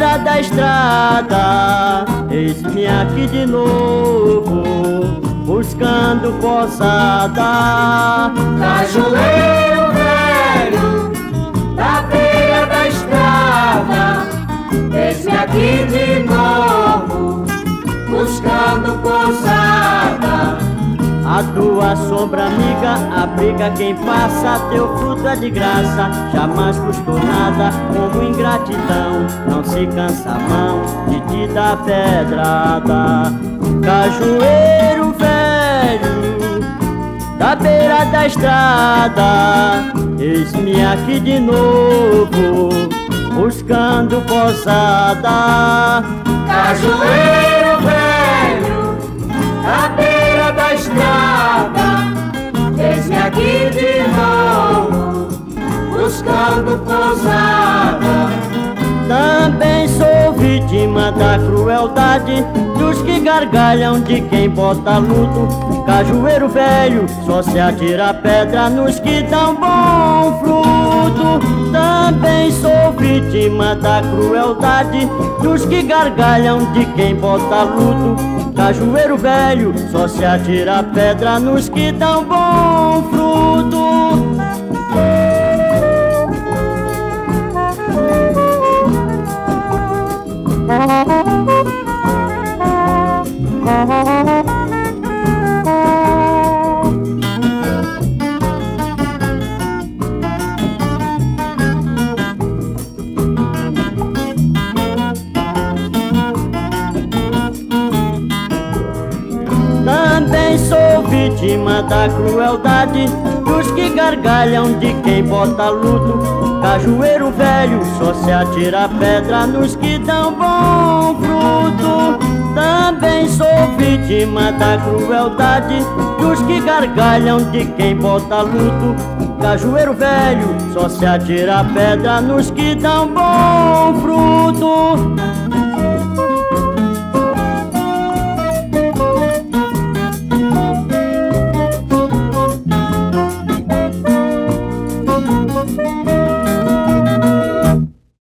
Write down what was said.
beira da estrada, eis-me aqui de novo, buscando posada. Cajueiro velho, da beira da estrada, eis-me aqui de novo, buscando posada. A tua sombra amiga abriga quem passa, teu fruto é de graça, jamais custou nada, como ingratidão, não se cansa a mão de te dar pedrada. Cajueiro velho, da beira da estrada, eis-me aqui de novo, buscando posada. Cajueiro velho, da beira da estrada, eis-me aqui de novo, buscando posada. Também sou vítima da crueldade dos que gargalham de quem bota luto. Cajueiro velho, só se atira pedra nos que dão bom fruto. Também sou vítima da crueldade dos que gargalham de quem bota luto. Cajueiro velho, só se atira pedra nos que dão bom fruto. Também sou vítima da crueldade dos que gargalham de quem bota luto. Cajueiro velho, só se atira pedra nos que dão bom fruto. Também sou vítima da crueldade dos que gargalham de quem bota luto. Cajueiro velho, só se atira pedra nos que dão bom fruto.